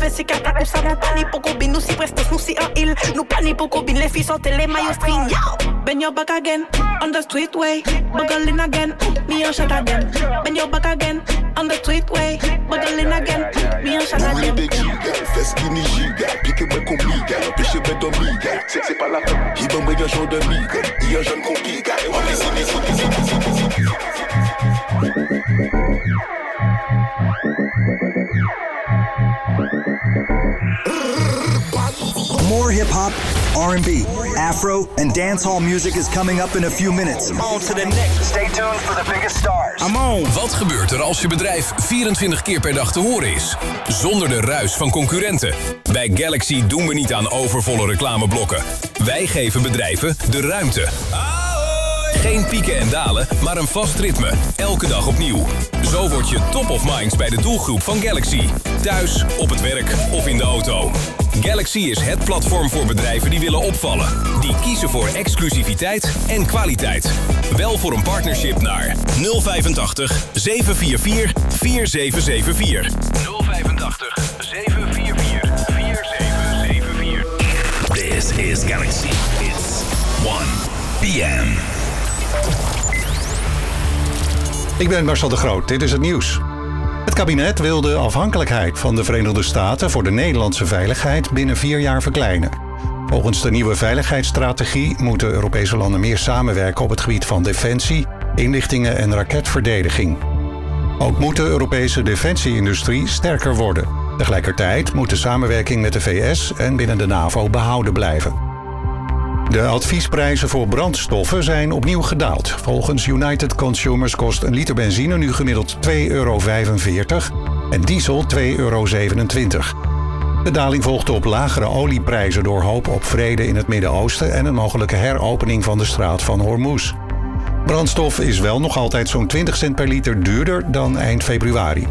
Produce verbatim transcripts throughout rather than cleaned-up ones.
les cicatrices, nous savons pas ni pour combine, nous si prestes, nous si en île. Nous pas ni pour combine, les filles sont les maillots string. Yo! Bend your back again, on the street way. Buckle in again, me and shut again. Bend your back again, on the street way. Buckle in again, me and shut again. Des giga, fais skinny giga, piquez-moi comme miga, pêchez-moi dans miga. C'est c'est pas la peine, il va me dire genre de miga, il y a jeune compliqué. On les signe, signe, signe, signe, signe. More hip-hop, R and B, Afro, and dancehall music is coming up in a few minutes. On to the next. Stay tuned for the biggest stars. I'm on. Wat gebeurt er als je bedrijf vierentwintig keer per dag te horen is? Zonder de ruis van concurrenten. Bij Galaxy doen we niet aan overvolle reclameblokken. Wij geven bedrijven de ruimte. Geen pieken en dalen, maar een vast ritme. Elke dag opnieuw. Zo word je top of minds bij de doelgroep van Galaxy. Thuis, op het werk of in de auto. Galaxy is het platform voor bedrijven die willen opvallen. Die kiezen voor exclusiviteit en kwaliteit. Wel voor een partnership naar nul vijfentachtig, zeven vier vier, vier zeven zeven vier. nul vijfentachtig, zeven vier vier, vier zeven zeven vier. This is Galaxy. It's one p m. Ik ben Marcel de Groot, dit is het nieuws. Het kabinet wil de afhankelijkheid van de Verenigde Staten voor de Nederlandse veiligheid binnen vier jaar verkleinen. Volgens de nieuwe veiligheidsstrategie moeten Europese landen meer samenwerken op het gebied van defensie, inlichtingen en raketverdediging. Ook moet de Europese defensieindustrie sterker worden. Tegelijkertijd moet de samenwerking met de V S en binnen de NAVO behouden blijven. De adviesprijzen voor brandstoffen zijn opnieuw gedaald. Volgens United Consumers kost een liter benzine nu gemiddeld twee euro vijfenveertig en diesel twee euro zevenentwintig. De daling volgde op lagere olieprijzen door hoop op vrede in het Midden-Oosten en een mogelijke heropening van de straat van Hormuz. Brandstof is wel nog altijd zo'n twintig cent per liter duurder dan eind februari.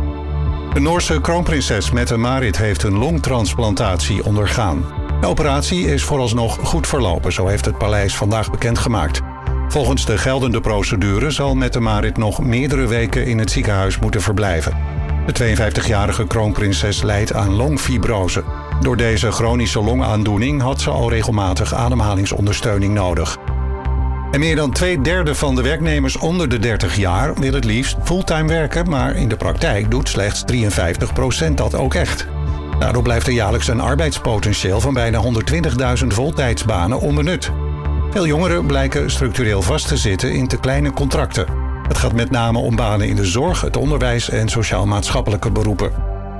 De Noorse kroonprinses Mette-Marit heeft een longtransplantatie ondergaan. De operatie is vooralsnog goed verlopen, zo heeft het paleis vandaag bekendgemaakt. Volgens de geldende procedure zal Mette-Marit nog meerdere weken in het ziekenhuis moeten verblijven. De tweeënvijftigjarige kroonprinses lijdt aan longfibrose. Door deze chronische longaandoening had ze al regelmatig ademhalingsondersteuning nodig. En meer dan twee derde van de werknemers onder de dertig jaar wil het liefst fulltime werken, maar in de praktijk doet slechts drieënvijftig procent dat ook echt. Daardoor blijft er jaarlijks een arbeidspotentieel van bijna honderdtwintigduizend voltijdsbanen onbenut. Veel jongeren blijken structureel vast te zitten in te kleine contracten. Het gaat met name om banen in de zorg, het onderwijs en sociaal-maatschappelijke beroepen.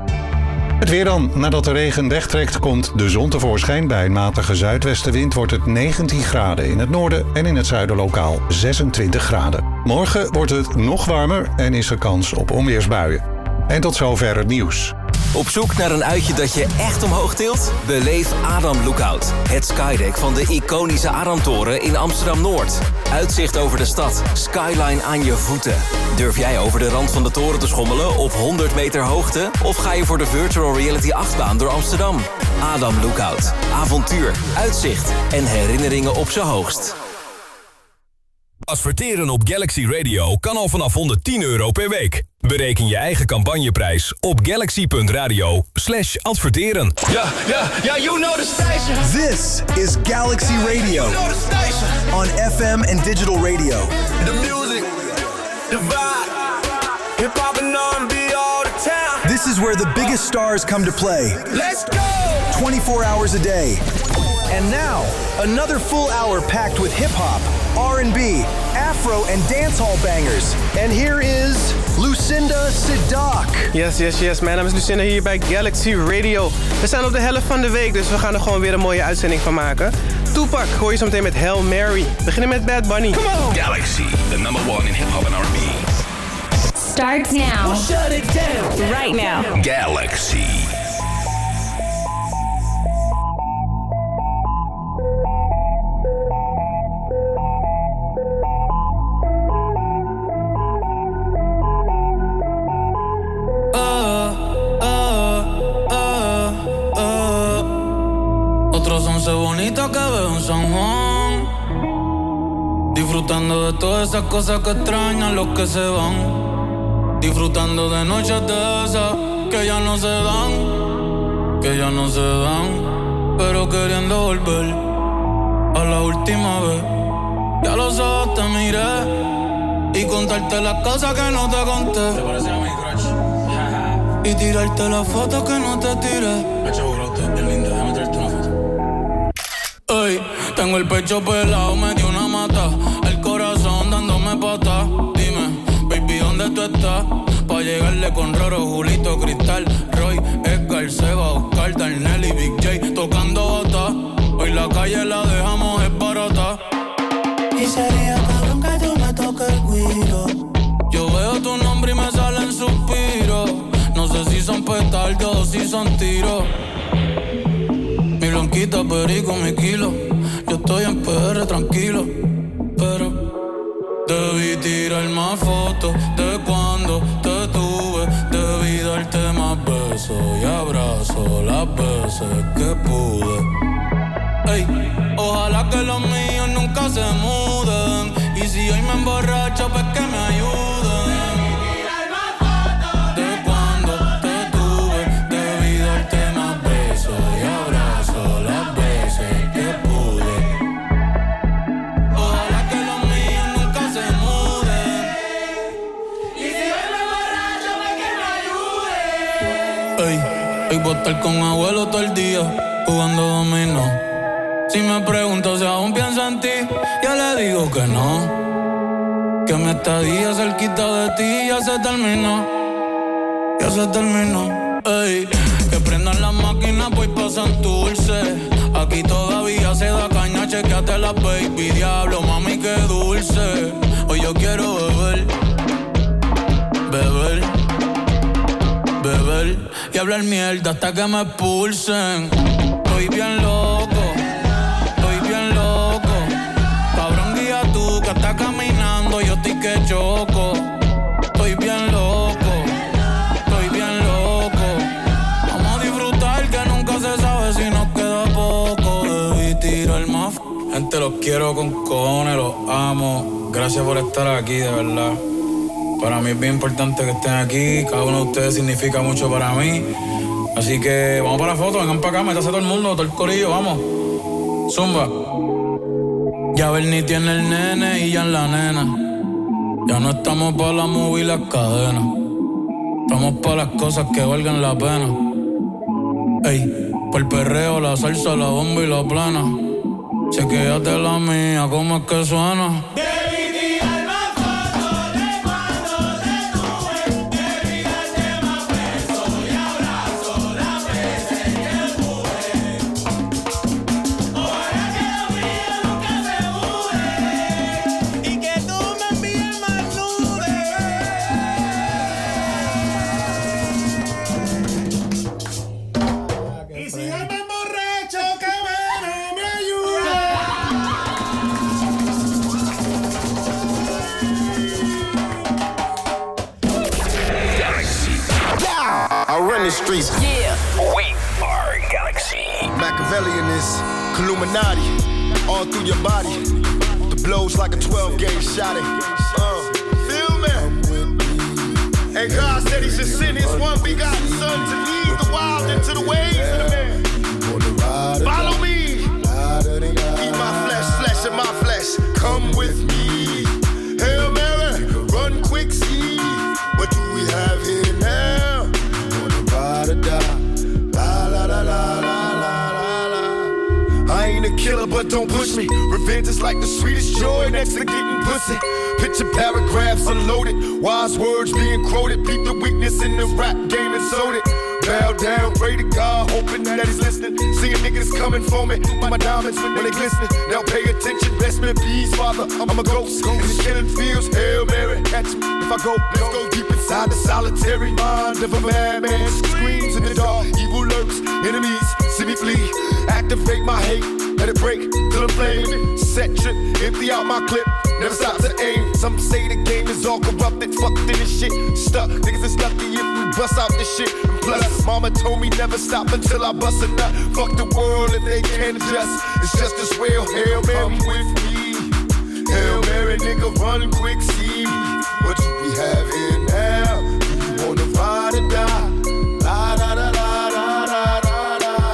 Het weer dan. Nadat de regen wegtrekt, komt de zon tevoorschijn. Bij een matige zuidwestenwind wordt het negentien graden in het noorden en in het zuiden lokaal zesentwintig graden. Morgen wordt het nog warmer en is er kans op onweersbuien. En tot zover het nieuws. Op zoek naar een uitje dat je echt omhoog tilt? Beleef Adam Lookout. Het skydeck van de iconische Adamtoren in Amsterdam-Noord. Uitzicht over de stad. Skyline aan je voeten. Durf jij over de rand van de toren te schommelen op honderd meter hoogte? Of ga je voor de virtual reality achtbaan door Amsterdam? Adam Lookout. Avontuur, uitzicht en herinneringen op z'n hoogst. Adverteren op Galaxy Radio kan al vanaf honderdtien euro per week. Bereken je eigen campagneprijs op galaxy.radio slash adverteren. Yeah, yeah, yeah, you know the station. This is Galaxy Radio. You know the station. On F M and digital radio. The music, the vibe, hip-hop and R and B all the time. This is where the biggest stars come to play. Let's go! twenty-four hours a day. And now, another full hour packed with hip-hop, R and B, Afro and dancehall bangers. And here is Lucinda Sidak. Yes, yes, yes. Mijn naam is Lucinda hier bij Galaxy Radio. We zijn op de helft van de week, dus we gaan er gewoon weer een mooie uitzending van maken. Tupac hoor je zo meteen met Hail Mary. We beginnen met Bad Bunny. Come on! Galaxy, the number one in hip-hop and R and B. Starts now. We'll shut it down. Right now. Galaxy. Bonita que veo en San Juan, disfrutando de todas esas cosas que extrañan los que se van, disfrutando de noches de esas que ya no se dan. ya no se dan, pero queriendo volver a la última vez. Ya los ojos te miré y contarte las cosas que no te conté. Te pareció a mi crush. Y tirarte las fotos que no te tiré. Hacho, bro, tú bien linda, déjame tirarte una foto. Ey, tengo el pecho pelado, me dio una mata. El corazón dándome patas. Dime, baby, ¿dónde tú estás? Pa' llegarle con Roro, Julito, Cristal, Roy, Edgar, Seba, Oscar, Darnell y Big J tocando bata. Hoy la calle la dejamos es barata. Y sería cabrón que tú me toques el guiro. Yo veo tu nombre y me salen suspiros. No sé si son petardos o si son tiros. Mi blanquita, perico, mi kilo. Yo estoy en P R tranquilo, pero debí tirar más fotos de cuando te tuve. Debí darte más besos y abrazos las veces que pude. Ey, ojalá que los míos nunca se muden. Y si hoy me emborracho, pues que me ayuden. De cuando te tuve, debí darte más besos y abrazos las veces que pude. Ojalá que los míos nunca se muden. Y si hoy me emborracho, pues que me ayuden. Ey, hoy voy a estar con abuelo todo el día jugando dominó. Si me pregunto si aún pienso en ti, yo le digo que no. Que mi estadía cerquita de ti ya se terminó. Ya se terminó. Ey, que prendan las máquinas, pues pasan dulce. Aquí todavía se da caña, chequeate la baby. Diablo, mami, qué dulce. Hoy yo quiero beber, beber, beber y hablar mierda hasta que me expulsen. Estoy bien loco. Que está caminando, yo estoy que choco. Estoy bien loco, estoy bien loco. Vamos a disfrutar que nunca se sabe si nos queda poco. Debí tirar más. Gente, los quiero con cojones, los amo. Gracias por estar aquí, de verdad. Para mí es bien importante que estén aquí. Cada uno de ustedes significa mucho para mí. Así que vamos para la foto, vengan para acá, métase todo el mundo, todo el corillo, vamos. Zumba. Ya Bernie tiene el nene y ya en la nena. Ya no estamos pa' la movie y las cadenas. Estamos pa' las cosas que valgan la pena. Ey, por el perreo, la salsa, la bomba y la plana. Chequéate la mía, ¿cómo es que suena? Streets. Yeah, we are Galaxy. Machiavellianism, Illuminati, all through your body. The blows like a twelve gauge shot it. Uh, feel me? And God said he should send his one begotten son to lead the wild into the ways of the man. Follow me. Eat my flesh, flesh of my flesh. Come with me. Hail Mary, run quick, see. What do we have here now? La, la, la, la, la, la, la. I ain't a killer, but don't push me. Revenge is like the sweetest joy next to getting pussy. Picture paragraphs unloaded, wise words being quoted. Beat the weakness in the rap game and sold it. Bow down, pray to God, hoping that he's listening. Seeing niggas coming for me, my diamonds when they glistening. Now pay attention, best man, peace, father. I'm a ghost, in the killing fields. Hail Mary, catch me if I go. Let's go deep inside the solitary mind of a madman. Screams in the dark, evil lurks, enemies see me flee. Activate my hate, let it break till I'm flaming. Set trip, empty out my clip. Never stop to aim. Some say the game is all corrupted, fucked in this shit. Stuck, niggas is lucky if we bust out this shit. And plus, mama told me never stop until I bust a nut. Fuck the world if they can't adjust. It's just as well. Hail Mary with me. Hail Mary, nigga, run quick, see me. What do we have here now? Do you wanna ride or die? La da da da da da da da.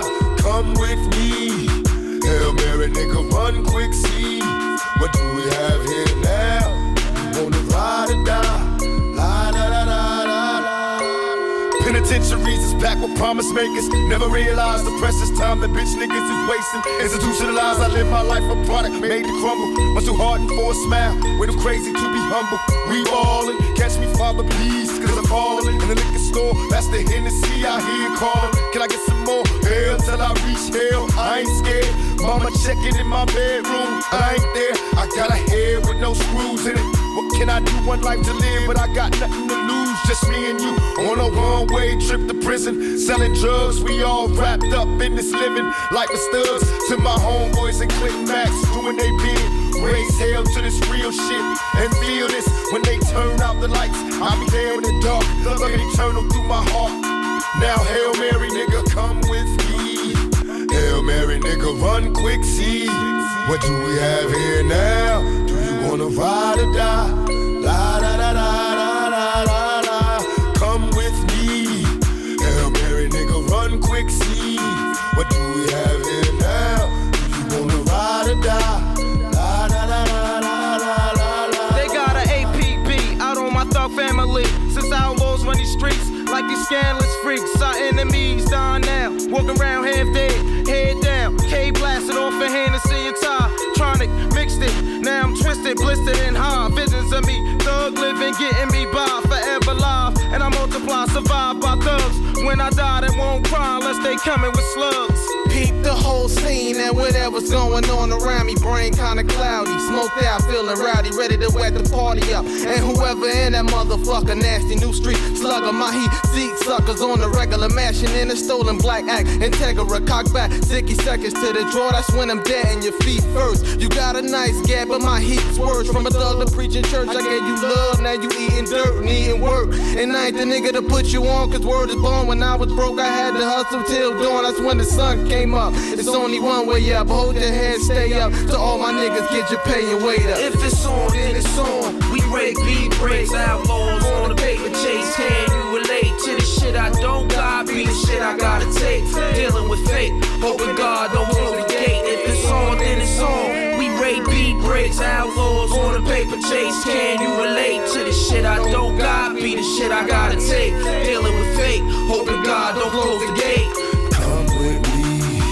promise makers never realize the precious time that bitch niggas is wasting. Institutionalized, I live my life a product made to crumble. Much too hardened for a smile, way too crazy to be humble. We ballin', catch me, Father, please, cause I'm ballin'. In the liquor store, that's the Hennessy I hear callin'. Can I get some more? Hell till I reach hell, I ain't scared. Mama checking in my bedroom, I ain't there. I got a head with no screws in it. What can I do? One life to live, but I got nothing to lose. Just me and you on a one-way trip to prison. Selling drugs, we all wrapped up in this living. Like the studs to my homeboys and Click Max doing they bid. Raise hell to this real shit and feel this. When they turn out the lights, I'll be there in the dark, looking eternal through my heart. Now Hail Mary, nigga, come with me. Hail Mary, nigga, run quick, see. What do we have here now? Do you wanna ride or die? La da da da da da da da. Come with me. Hail Mary, nigga, run quick, see. What do we have here now? Do you wanna ride or die? La da da da da da da. They got an A P B out on my thug family. Since I almost run these streets like these scandalous freaks. Our enemies down now, walking around half dead, head down. K blasted off a Hennessy and tie. Tronic mixed it, now I'm twisted, blistered and high. Visions of me, thug living, getting me by, forever live. And I multiply, survive by thugs. When I die, they won't cry unless they coming with slugs. Peep the whole scene and whatever's going on around me. Brain kinda cloudy, smoked out, feeling rowdy, ready to wet the party up. And whoever in that motherfucker, nasty new street slugger, my heat seat suckers on the regular, mashing in a stolen black act. Integra, cock back, sixty seconds to the draw. That's when I'm dead in your feet first. You got a nice gap, but my heat's worse. From a thug to preaching church, I gave you love, now you eating dirt, needing work. And I ain't the nigga to put you on, cause word is born. When I was broke, I had to hustle till dawn. That's when the sun came up. It's only one way up, hold your head, stay up. To all my niggas, get your pay and wait up. If it's on, then it's on. We break beat breaks, outlaws on the paper chase. Can you relate to the shit I don't got? Be the shit I gotta take. Dealing with fate, hoping God don't close the gate. If it's on, then it's on. We rate beat breaks, outlaws on the paper chase. Can you relate to the shit I don't got? Be the shit I gotta take. Dealing with fate, hoping God don't close the gate. Come with me,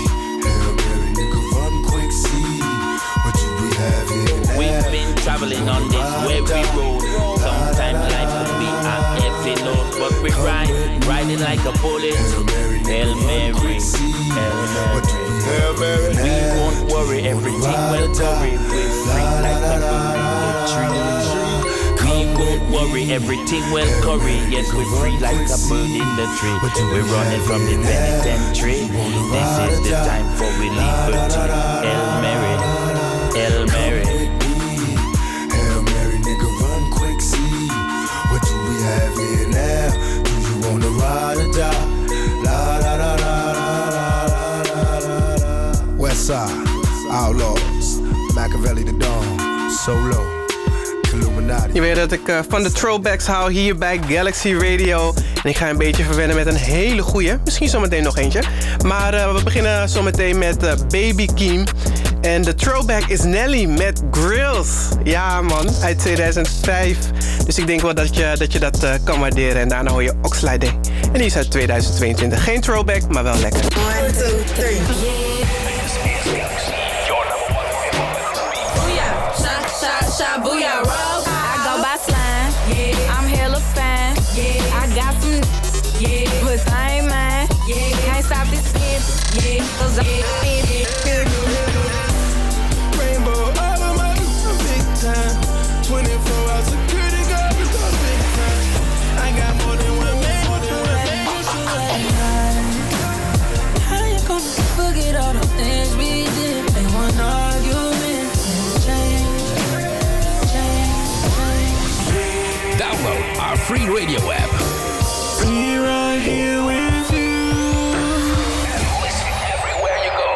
Hail Mary, nigga, run quick, see. What do we have here now? We've been traveling on this weary road. Sometimes life could be a heavy load, but we ride, riding like a bullet. Hail Mary, Hail Mary. We won't worry, everything will curry. We're free like a bird in the tree. We won't worry, everything will curry. Yes, we're free like a bird in the tree. We're running from the penitentiary. This is the time for we liberty. Hail Mary, Hail Mary. Hail Mary, nigga, run quick, see. What do we have here now? Do you wanna ride or die? La la la la la la la la. Westside, Outlaws, Machiavelli the Dawn, Solo, Illuminati. Je weet dat ik uh, van de throwbacks hou hier bij Galaxy Radio. En ik ga een beetje verwennen met een hele goeie. Misschien zometeen nog eentje. Maar uh, we beginnen zometeen met uh, Baby Keem. En de throwback is Nelly met Grills. Ja man, uit tweeduizend vijf. Dus ik denk wel dat je dat, je dat uh, kan waarderen. En daarna hoor je Oxlade. En die is uit tweeduizend tweeëntwintig. Geen throwback, maar wel lekker. one, two, three. Booyah, shot, shot, shot, booyah, roll. I go by slime, yeah. I'm hella fine, yeah. I got some, yeah. But I ain't mine, yeah. Can't stop this shit, yeah. Cause I'm yeah. Rainbow all of my big time. twenty-four hour security guard, we go big time. I got more than one man, more than one man. How you gonna forget all the things we did? They want argument and change, change, change. Download our free radio app. We right here with you. And listen everywhere you go.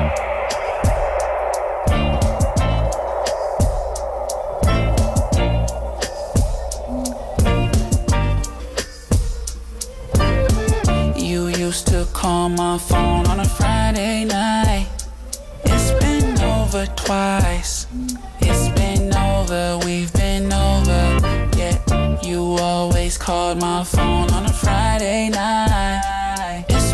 You used to call my phone on a Friday night. It's been over twice. It's been over, we've been over. Yet you always called my phone on a Friday night. It's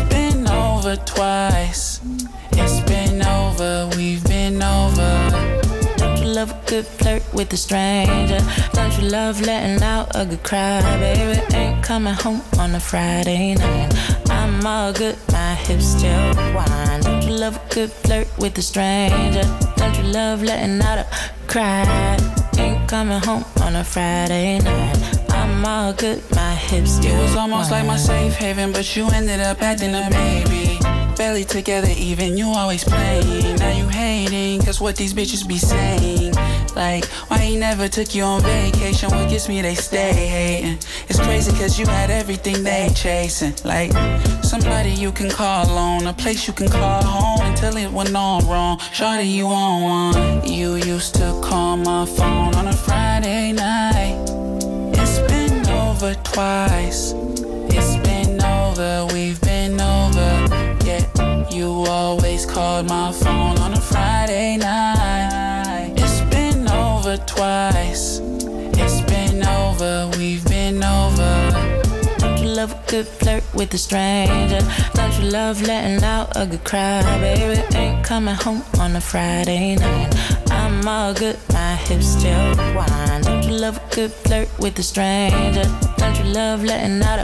over twice. It's been over, we've been over. Don't you love a good flirt with a stranger? Don't you love letting out a good cry? Baby, ain't coming home on a Friday night. I'm all good, my hips still whine. Don't you love a good flirt with a stranger? Don't you love letting out a cry? Ain't coming home on a Friday night. I'm all good, my hips still You was almost whine. like my safe haven, but you ended up acting a baby. Barely together even, you always playing. Now you hating, cause what these bitches be saying. Like, why he never took you on vacation? What gets me, they stay hating. It's crazy cause you had everything they chasing. Like, somebody you can call on, a place you can call home until it went all wrong. Shawty, you on one. You used to call my phone on a Friday night. It's been over twice. It's been over, we've been over. Yeah, you always called my phone on a Friday night. It's been over twice. It's been over, we've been over. Don't you love a good flirt with a stranger? Don't you love letting out a good cry? Baby, ain't coming home on a Friday night. I'm all good, my hips still whine. Don't you love a good flirt with a stranger? Don't you love letting out a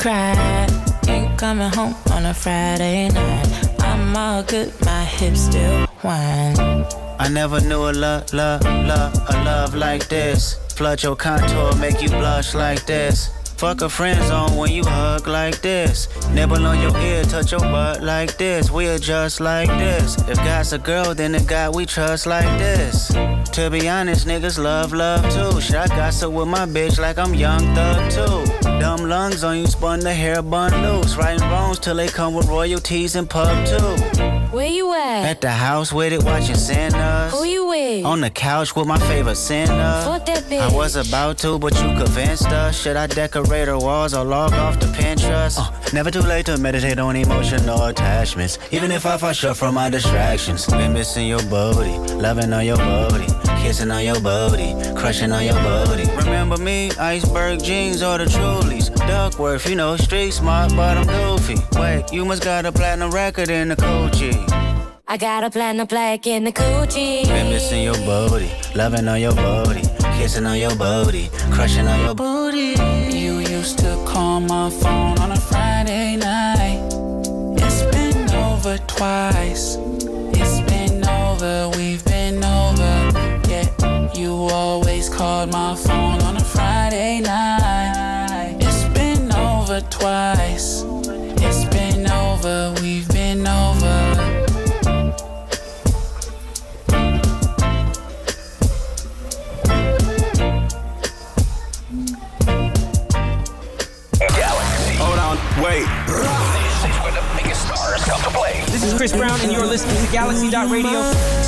cry? Ain't coming home on a Friday night. I'm all good, my hips still whine. I never knew a love, love, love, a love like this. Flood your contour, make you blush like this. Fuck a friend zone when you hug like this. Nibble on your ear, touch your butt like this. We adjust like this. If God's a girl, then the God we trust like this. To be honest, niggas love love too. Shit, I gossip with my bitch like I'm Young Thug too. Dumb lungs on you, spun the hair bun loose. Writing wrongs till they come with royalties and pub too. Where you at? At the house with it, watching Sinners. Who you with? On the couch with my favorite sinner. Fuck that bitch. I was about to, but you convinced us. Should I decorate her walls or log off to Pinterest? Uh, never too late to meditate on emotional attachments. Even if I fall short from my distractions. Been missing your booty, loving on your booty, kissing on your booty, crushing on your booty. Remember me? Iceberg jeans or the Trulies. Duckworth, you know, street smart, but I'm goofy. Wait, you must got a platinum record in the coochie. I got a platinum plaque in the coochie. Been missing your booty, loving on your booty, kissing on your booty, crushing on your booty. You used to call my phone on a Friday night. It's been over twice. It's been over, we've been over. Yeah, you always called my phone on a Friday night. It's been over twice. It's been over, we've been over. Hold on, wait. This is where the biggest stars come to play. This is Chris Brown, and you're listening to Galaxy dot radio.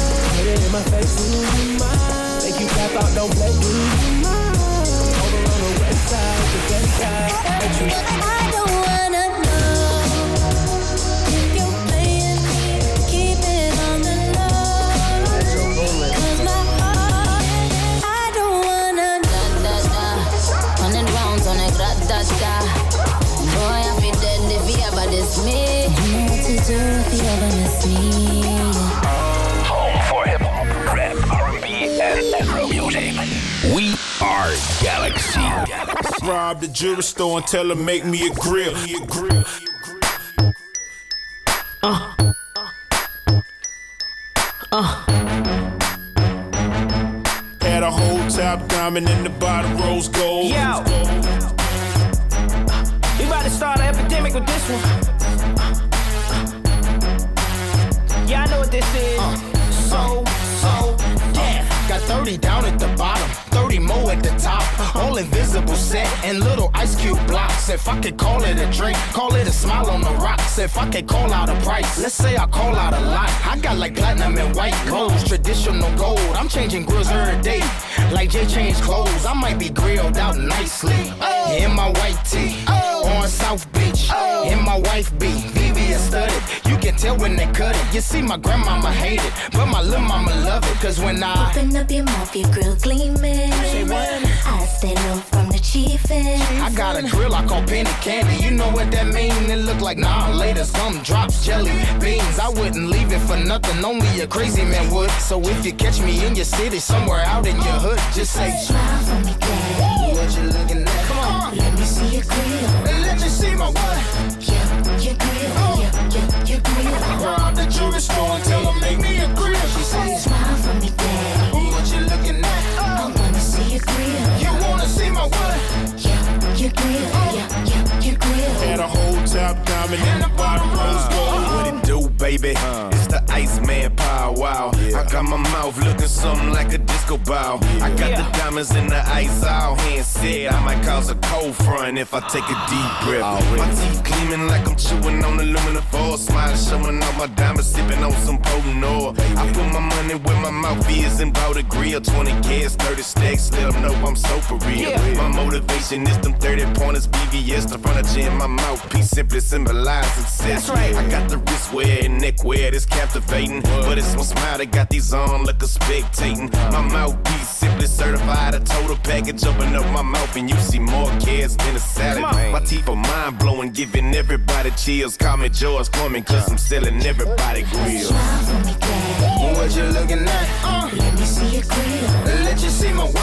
Make you tap out, don't play. Over on the west side, the best side. I don't wanna know if you're playing me. Keep it on the low. 'Cause my heart, I don't wanna know. Da, da, da. Hundred rounds on a grat, da, da. Boy, I feel dead if you ever diss me. You know what to do if you ever miss me. Home for hip hop, rap, R and B, and Afro music. We are Galaxy. Rob the jewelry store and tell her make me a grill. Uh. Uh. Had a whole top diamond in the bottom, rose gold. Yo. We about to start an epidemic with this one. Yeah, I know what this is. Uh, so, so, death. Got thirty down at the bottom, thirty more at the top. All invisible set and little ice cube blocks. If I could call it a drink, call it a smile on the rocks. If I could call out a price, let's say I call out a lot. I got like platinum and white gold, traditional gold. I'm changing grills every day, like Jay changed clothes. I might be grilled out nicely in my white tee on South Beach. In my wife beat, V V is studded. You can tell tell when they cut it. You see, my grandmama hate it, but my little mama love it. Cause when I open up your mouth, your grill gleaming. Say what? I stay low from the chiefin'. I got a grill I call penny candy. You know what that mean? It look like nah later some drops jelly beans. I wouldn't leave it for nothing, only a crazy man would. So if you catch me in your city, somewhere out in your hood, just say smile for me, daddy. What you looking at? Come on, let me see your grill. And let me see my what? Yeah, your grill. Oh. Yeah, yeah, your grill. Rob the jewelry store and tell her make me a grill. She say smile for me, daddy. What you looking at? I wanna see your grill. You wanna see my what? Yeah, your grill. Yeah, yeah, your grill. Had a whole top diamond in the bottom rose gold. What it do, baby? Uh, it's the Iceman Power Wow. Yeah. I got my mouth looking something like a disco ball. Yeah. I got yeah. the diamonds in the ice all hand said. I might cause a cold front if I take a deep breath. Oh, really? My teeth gleaming like I'm chewing on aluminum foil. Smiling, showing off my diamonds, sipping on some potent oil. Baby. I put my money where my mouth is and bought a grill. twenty K's, thirty stacks, let them know I'm so for real. Yeah. My motivation is them thirty pointers, B V S, the furniture in my mouthpiece simply symbolize success. That's right. I got the wrist wear and neck wear that's captivating. What? But it's my smile that got these on like a spectating. My mouthpiece simply certified a total package. Open up my mouth and you see more kids than a salad. My teeth are mind blowing, giving everybody chills. Call me George Foreman, cause I'm selling everybody grills. What you looking at? Uh, let me see your grill. Let you see my what?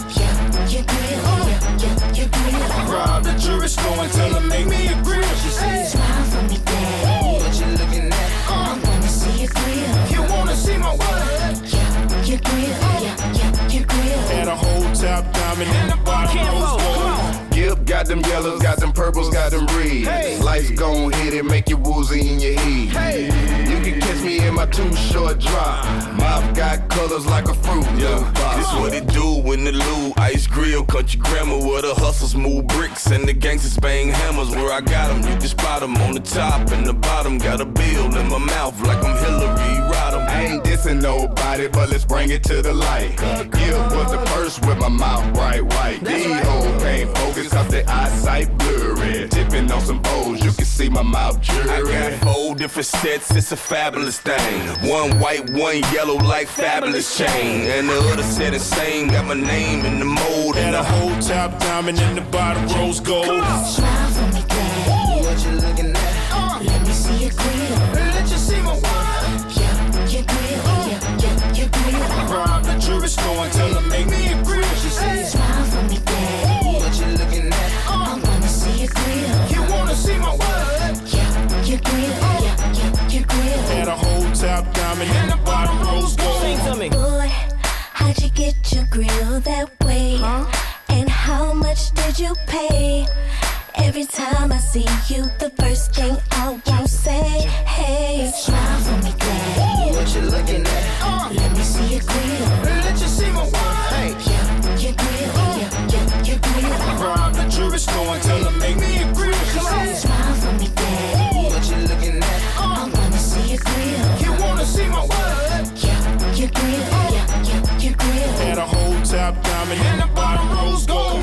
Yeah, your grill. Yeah, yeah, your grill. Rob the jewelry store and tell her make me a grill. She say smile for me, daddy. What you looking at? Uh, I wanna see your grill. You wanna see my what? Yeah, your grill. Yeah, yeah, your grill. Had a whole top diamond in the bottom rose gold. Yep, got them yellows, got them purples, got them reds. Hey. Life's gon' hit it, make you woozy in your head. Hey. You can catch me in my too short drop. Mouth got colors like a fruit. Yeah, this what it do when the Lou ice grill, country grammar where the hustlers move bricks and the gangsters bang hammers. Where I got them, you can spot them on the top and the bottom. Got a bill in my mouth like I'm Hillary Rodham. I ain't dissing nobody, but let's bring it to the light. Gil was the first with my mouth bright white. These hoes can't focus cause their eyesight blurry. Tipping on some bowls, you can see my mouth jury. I got four different sets, it's a fabulous thing. One white, one yellow like fabulous chain. And the other set insane, got my name in the mold. And a whole top diamond in the bottom rose gold. Smile for me, daddy. What you looking at? Uh, let me see your grill. Let you see my what? Yeah, your grill. Yeah, yeah, your grill. Rob the jewelry store and tell her make me a grill. She say smile for me, daddy. What you looking at? I wanna see your grill. You wanna see my what? Yeah, your grill. Yeah, yeah, your grill. Had a whole top diamond in the bottom rose gold. Sing to me. Boy, how'd you get your grill that way? Huh? And how much did you pay? Every time I see you, the first thing I won't say, hey, smile for me, daddy. What you looking at? Uh, let me see your grill. Let you see my what? Hey, yeah, your grill. Yeah, yeah, your grill. Rob the jewelry store and tell her make me a grill. She say smile for me, daddy. What you looking at? I wanna see your grill. You wanna see my what? Yeah, your grill. Yeah, yeah, your grill. Had a whole top diamond in the bottom rose gold.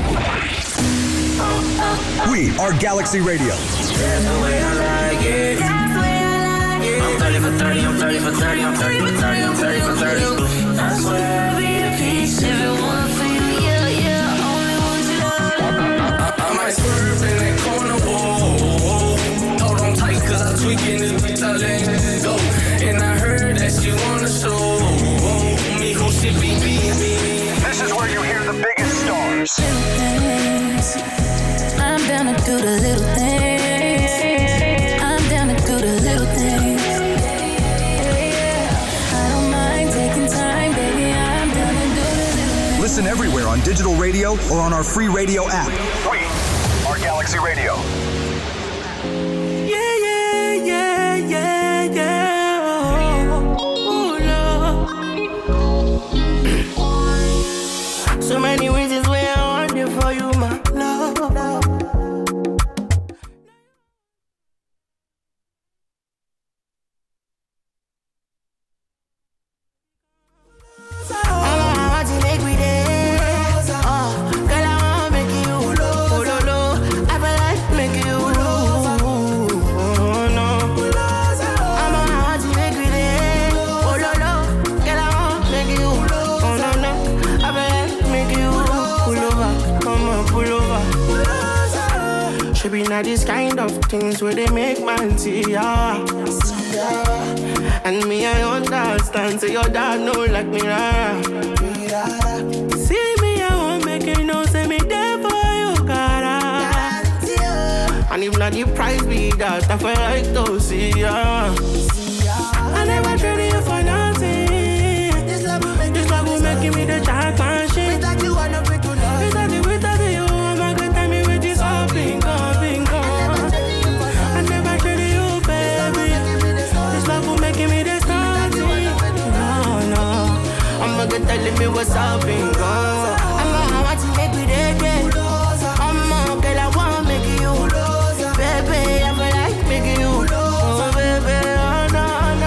We are Galaxy Radio. That's the way I like it. That's the way I like it. I'm thirty for thirty, I'm thirty for thirty, I'm thirty for thirty, I'm thirty for thirty. I swear I'll be a piece if it wasn't for you, yeah, yeah. I only want you to I, I might swerve in that corner, whoa. Hold on tight, cause I tweak in this bitch, I let it go. And I heard that you wanna show me who should be me. This is where you hear the biggest stars. I'm down to do the little things. I'm down to do the little things. I don't mind taking time, baby. I'm down to do the little things. Listen everywhere on digital radio or on our free radio app. We are Galaxy Radio. Yeah, yeah, yeah, yeah, yeah. Oh, oh, no. So many reasons where I want it for you, my love. Make you of these kind of things where they make man see ya. Yeah. And me, I understand, so your dad know like me, rara. See me, I won't make you know, say me there for you, cara. And if not the price be that, I feel like to see ya. I never traded you for nothing. This love will make, this love will make me the championship. Without you, I never do nothing. Without you, without you, I'm not gonna tell me with this all bingo, bingo. I never traded you, baby. This love will make me the starting. No, no. I'm not gonna tell me what's up, bingo. I'm gonna want to make me there, yeah. I'm not girl, I wanna make you. Baby, I feel like making you. Oh, baby, oh, no, no.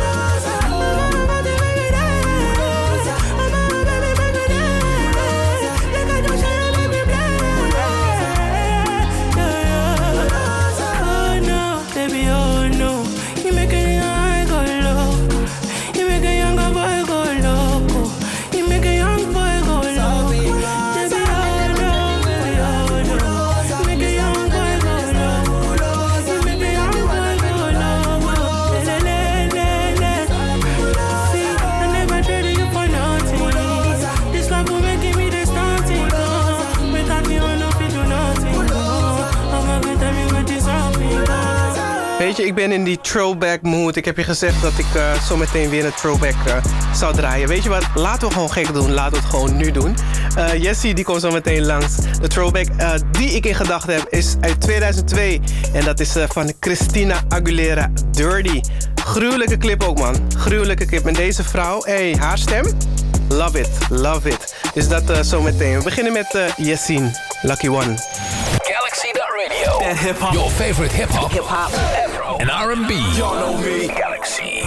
Weet je, ik ben in die throwback mood. Ik heb je gezegd dat ik uh, zo meteen weer een throwback uh, zou draaien. Weet je wat? Laten we gewoon gek doen. Laten we het gewoon nu doen. Uh, Jessie, die komt zo meteen langs. De throwback uh, die ik in gedachten heb is uit tweeduizend twee. En dat is uh, van Christina Aguilera, Dirty. Gruwelijke clip ook, man. Gruwelijke clip. En deze vrouw, hey, haar stem? Love it, love it. Dus dat uh, zo meteen. We beginnen met uh, Yassine, Lucky One. Galaxy Radio. That hip hop. Your favorite hip hop. Hip hop. And R and B. Y'all know me. Galaxy.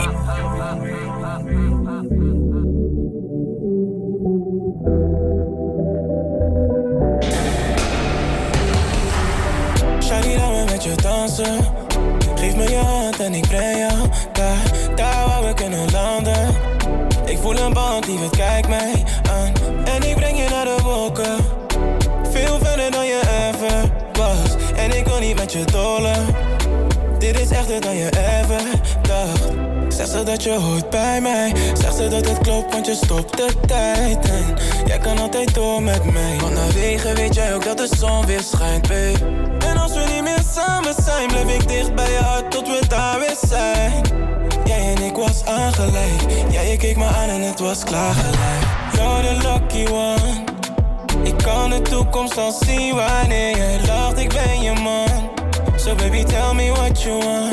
Shawty, laat me met je dansen. Geef me je hand en ik breng jou daar, daar waar we kunnen landen. Ik voel een band, lieverd, kijk mij aan. En ik breng je naar de wolken. Veel verder dan je ever was. En ik wil niet met je dollen. Dit is echter dan je ever dacht. Zeg ze dat je hoort bij mij. Zeg ze dat het klopt, want je stopt de tijd. En jij kan altijd door met mij. Want na wegen weet jij ook dat de zon weer schijnt, babe. En als we niet meer samen zijn, blijf ik dicht bij je hart tot we daar weer zijn. Jij en ik was aangelijk. Jij, je keek me aan en het was klaar gelijk. You're the lucky one. Ik kan de toekomst al zien wanneer je lacht, ik ben je man. So baby, tell me what you want.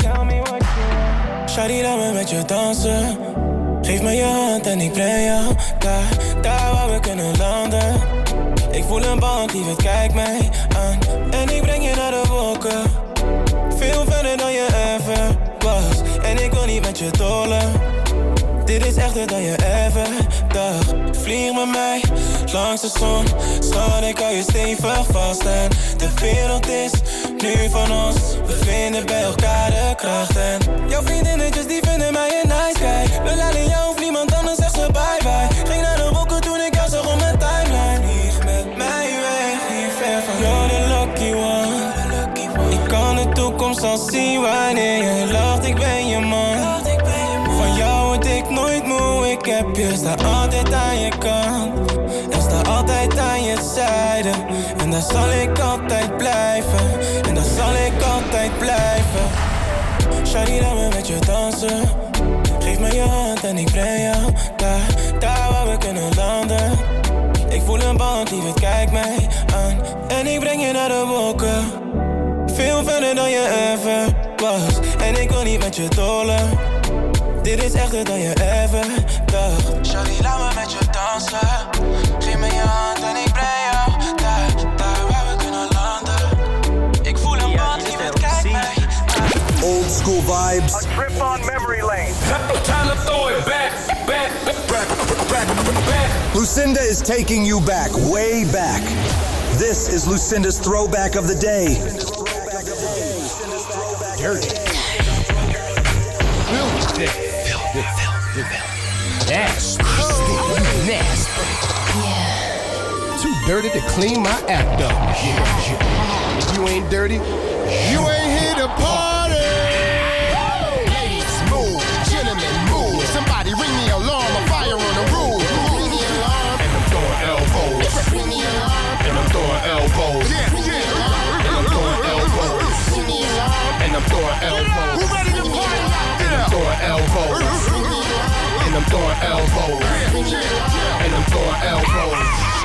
Shawty, laat me met je dansen. Geef me je hand en ik breng jou daar, daar waar we kunnen landen. Ik voel een band, lieverd, kijk mij aan. En ik breng je naar de wolken. Veel verder dan je ever was. En ik wil niet met je dollen. Dit is echter dan je ever dacht. Vlieg met mij langs de zon. Schat, ik hou je stevig vast. En de wereld is nu van ons. We vinden bij elkaar de kracht. En jouw vriendinnetjes die vinden mij een nice guy. We laten jou of niemand anders, zegt ze bye bye. Ging naar de wolken toen ik jou zag op mijn timeline. Vlieg met mij weg, hier ver van. You're the lucky one. Ik kan de toekomst al zien wanneer je lacht, ik ben je man. Van jou word ik nooit moe, ik heb je, sta altijd aan je kant. En sta altijd aan je zijde. En daar zal ik altijd blijven. En daar zal ik altijd blijven. Shawty, laat me met je dansen. Geef me je hand en ik breng jou daar, daar waar we kunnen landen. Ik voel een band, lieverd, kijk mij aan. En ik breng je naar de wolken. Veel verder dan je ever was. En ik wil niet met je dollen. Dit is echter dan je ever dacht. Shawty, laat me met je dansen. Geef me je hand en ik breng jou daar, daar waar we kunnen landen. Ik voel een band, lieverd, kijk mij. Old school vibes. A trip on memory lane. Time to throw it back, back, back, back, back. Lucinda is taking you back, way back. This is Lucinda's throwback of the day. Dirty. Nasty. Nasty. Yeah. Too dirty to clean my act up. Yeah. If you ain't dirty, you ain't here to party. Ladies, move. Gentlemen, move. Somebody ring the alarm. A fire on the roof. Ring the alarm. And I'm throwing elbows. Ring the alarm. And I'm throwing elbows. Yeah, yeah. And I'm throwing elbows. Ring the alarm. And I'm throwing elbows. Who ready to party out there? And I'm throwing elbows. And I'm throwing elbows. And I'm throwing elbows.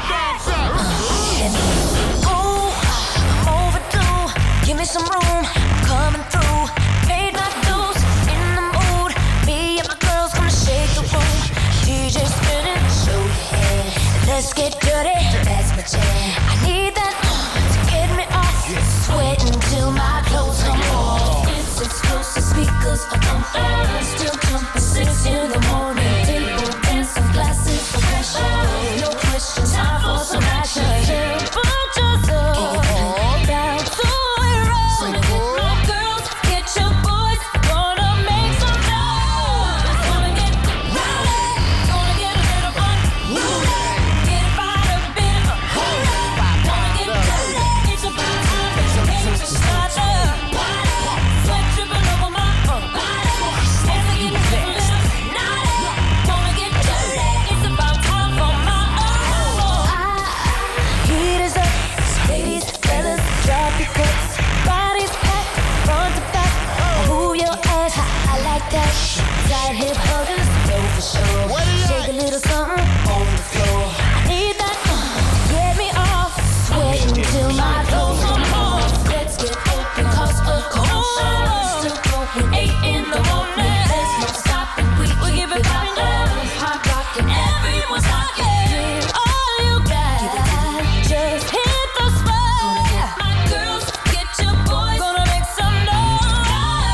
Ooh, overdue. Give me some room. I'm coming through. Paid my dues. In the mood. Me and my girls gonna shake the room. D J spinning. Show your head. Let's get dirty. That's my jam. I need that to get me off. Sweating till my clothes come off. It's exclusive speakers up on fire. Still jumping six in the morning. Table dancing, glasses for pressure. No question, time for some action. Temple just up, down to it roll. My girls, get your boys, gonna make some noise. Gonna get rowdy, gonna get a little fun. Get fired up in a hole. Gonna get dirty, it's about time. It's to start up. Sweat dripping over my body. Dance again, it's a little naughty. Gonna get dirty, it's about time for my own. Heat is up, ladies, fellas, drop your cuts. Bodies packed, front to back. Move your ass, I like that. Tight hip huggers, know for sure. Shake a little something on the floor. I need that uh, get me off. Sweating till my clothes come off. Let's get open, cause a cold show. Still going eight in the morning. There's no stopping, we, we give it poppin'. Hot rockin', everyone's rockin'. All you got, just hit the spot. My girls, get your boys, gonna make some noise.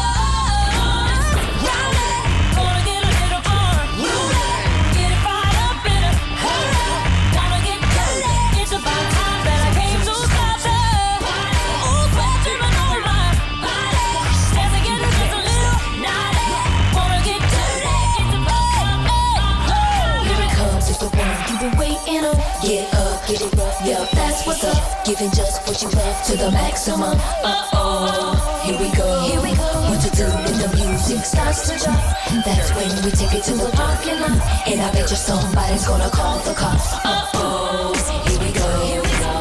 Rowdy, gonna get a little fun. Get it fired up in a hole. Gonna get dirty, it's about time that I came to stop ya. Ooh, sweat dripping on my body. Dance again, it's a little naughty. Wanna get dirty, it's about time. Hey, here it comes, it's the one you've been waiting on. Get up, get it rough, yeah, that's what's up. Giving just what you love to the maximum. Uh-oh, here we go. Here we go. What to do when the music starts to drop? That's when we take it to the parking lot. And I bet you somebody's gonna call the cops. Uh-oh, here we go. Here we go.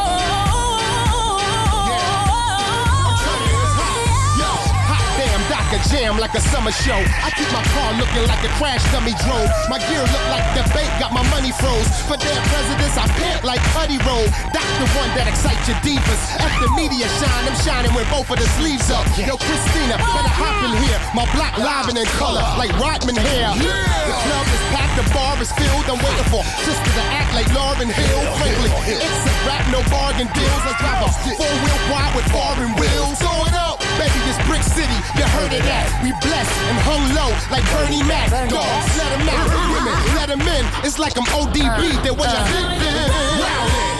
Yo, hot damn, Doctor Jam like a summer show. I keep my car looking like a crash dummy drove. My gear look like the bank got my money froze. For their presidents, I pimp like Putty Roll. That's the one that excites your divas. At the media shine, I'm shining with both of the sleeves up. Yo, Christina, better hop in here. My block live and in color, like Rodman hair. The club is packed, the bar is filled. I'm waiting for sister to act like Lauryn Hill. Frankly, it's a rap, no bargain deals. I drive a four-wheel wide with foreign wheels. Throw it up, baby, this Brick City, you heard of that. We blessed and hung low like Bernie Mac. Dogs, let them out. Women, let them in. It's like I'm O D B. They want to hit them.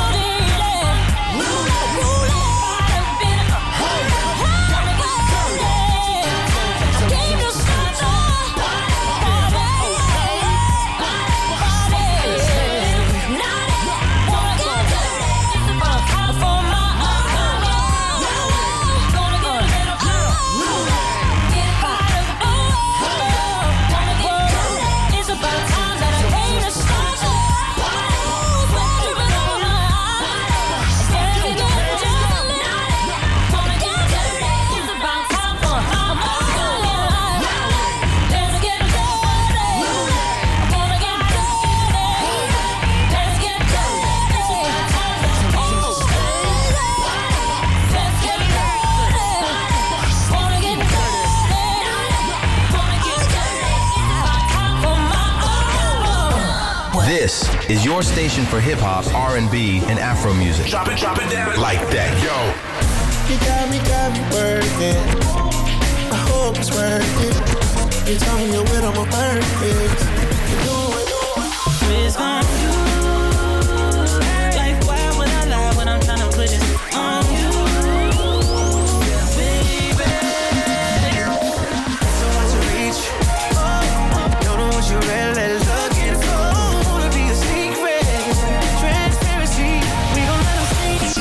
This is your station for hip hop, R and B, and Afro music. Drop it, drop it down like that. Yo. You got me, got me working. I hope it's worth it. You tell me you're with on my birthday. You know it, know it. It's on you. Like, why would I lie when I'm trying to put this on you? Baby. So what's your reach? Don't know what you're really looking for.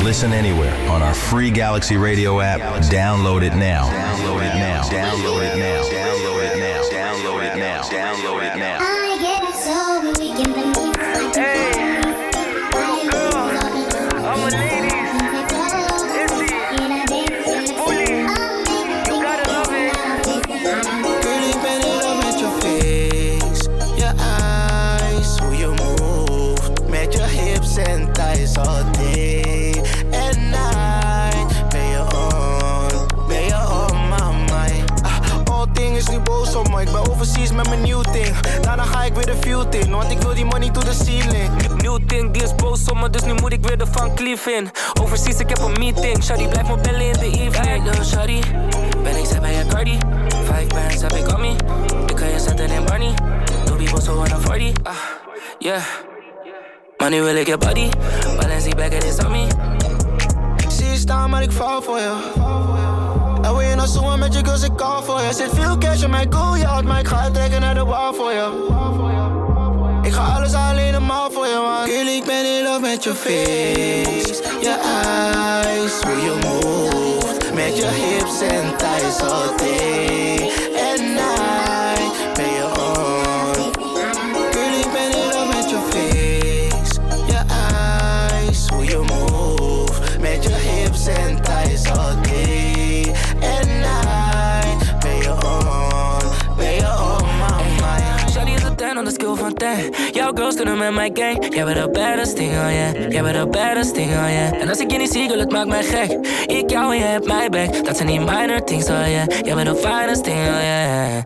listen anywhere on our free Galaxy Radio app. Download it now. Download it now. Download it now. Download it now. Download it now. Download it now. I get it so we can believe it. Hey, little girl, I'm a lady. Issy, it's fully. You gotta love it. Girl, ik ben in love met je face, je eyes, hoe je move, met je hips en thighs all day and night. Ben je on, ben je on my mind. Ah, all thing is nu boos op me, ik ben overseas met mijn nieuw ding. Daarna ga ik weer de field in, want ik wil die money to the ceiling. Nieuw ding, die is boos op me, dus nu moet ik weer de Van Cleef in. Overseas, ik heb een meeting, Shawty blijf me bellen in de evening. Yo, Shawty, ben ik zij bij je Cardi? Five bands heb ik on me, ik kan je zetten in Barney. Doe die boss zo aan een forty, ah, yeah. Maar nu wil ik je body, Balenci bagger is on me. Zie je staan, maar ik val voor je. En wil je nou zoomen met je girls, ik call voor je. Zit veel cash op mijn go yacht, maar ik ga trekken naar de wall voor je. Ik ga alles alleen helemaal voor je, man. Girl, ik ben in love met je face, je eyes, hoe je move, met je hips en thighs all day and night. Ben je on? Girl, ik ben in love met je face, je eyes, hoe je move, met je hips en thighs all day and night. Ben je on? Ben je on my mind? Shawty is a ten on the skill van ten. Jouw girls kunnen met mijn gang. Jij bent de baddest thing, oh yeah. Jij bent de baddest thing, oh yeah. En als ik je niet zie, girl, het maakt mij gek. Ik jou en jij hebt mij back. Dat zijn die minor things, oh yeah. Jij bent de finest thing, oh yeah.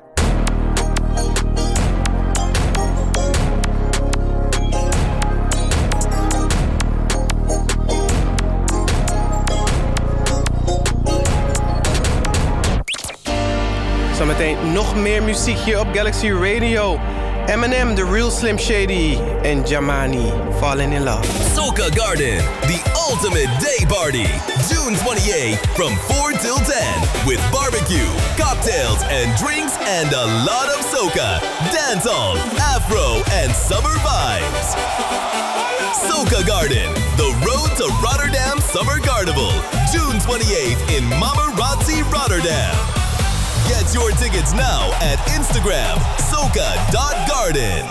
Zometeen nog meer muziek hier op Galaxy Radio. Eminem, The Real Slim Shady en Jamani, Falling in Love. Soca Garden, the ultimate day party. June twenty-eighth from four till ten. With barbecue, cocktails and drinks and a lot of soca, dancehall, afro and summer vibes. Soca Garden, the road to Rotterdam Summer Carnival. June twenty-eighth in Mamarazzi, Rotterdam. Get your tickets now at Instagram, soca dot garden.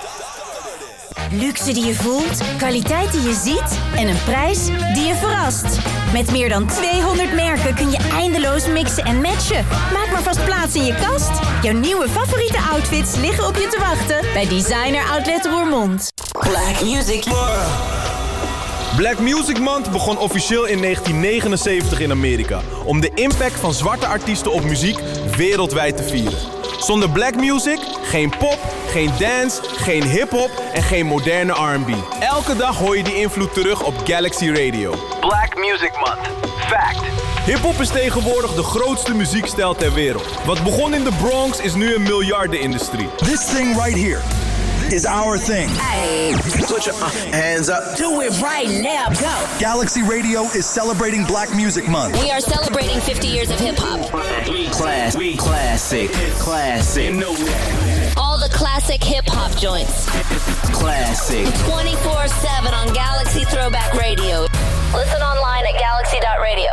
Luxe die je voelt, kwaliteit die je ziet en een prijs die je verrast. Met meer dan tweehonderd merken kun je eindeloos mixen en matchen. Maak maar vast plaats in je kast. Jouw nieuwe favoriete outfits liggen op je te wachten bij Designer Outlet Roermond. Black Music Black Music Month begon officieel in negentien negenenzeventig in Amerika, om de impact van zwarte artiesten op muziek wereldwijd te vieren. Zonder black music, geen pop, geen dance, geen hip-hop en geen moderne R en B. Elke dag hoor je die invloed terug op Galaxy Radio. Black Music Month. Fact. Hip-hop is tegenwoordig de grootste muziekstijl ter wereld. Wat begon in de Bronx is nu een miljardenindustrie. This thing right here is our thing. Hey, put your hands up. Do it right now, go. Galaxy Radio is celebrating Black Music Month. We are celebrating fifty years of hip-hop. We class, we classic, classic. All the classic hip-hop joints. Classic. twenty-four seven on Galaxy Throwback Radio. Listen online at galaxy dot radio.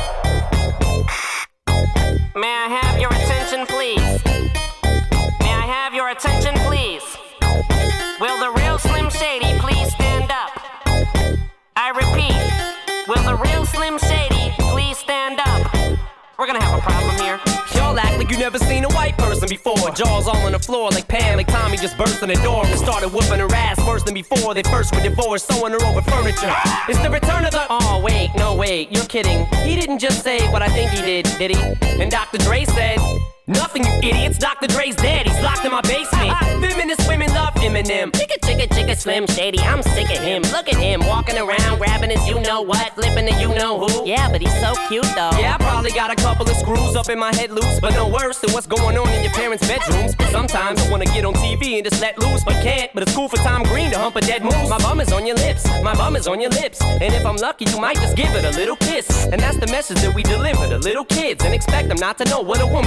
May I have your attention, please? May I have your attention, please? Will the real Slim Shady please stand up? I repeat, will the real Slim Shady please stand up? We're gonna have a problem here. Y'all act like you never seen a white person before. Jaws all on the floor like Pam, like Tommy just burst in the door and started whooping her ass worse than before. They first were divorced, sewing her over furniture. It's the return of the... Oh, wait, no, wait, you're kidding. He didn't just say what I think he did, did he? And Doctor Dre said... Nothing, you idiots. Doctor Dre's dead. He's locked in my basement. Feminist women love Eminem. Chicka, chicka, chicka, Slim Shady. I'm sick of him. Look at him walking around, grabbing his you-know-what, flipping the you-know-who. Yeah, but he's so cute, though. Yeah, I probably got a couple of screws up in my head loose, but no worse than what's going on in your parents' bedrooms. Sometimes I wanna get on T V and just let loose, but can't. But it's cool for Tom Green to hump a dead moose. My bum is on your lips. My bum is on your lips. And if I'm lucky, you might just give it a little kiss. And that's the message that we deliver to little kids and expect them not to know what a woman's clitoris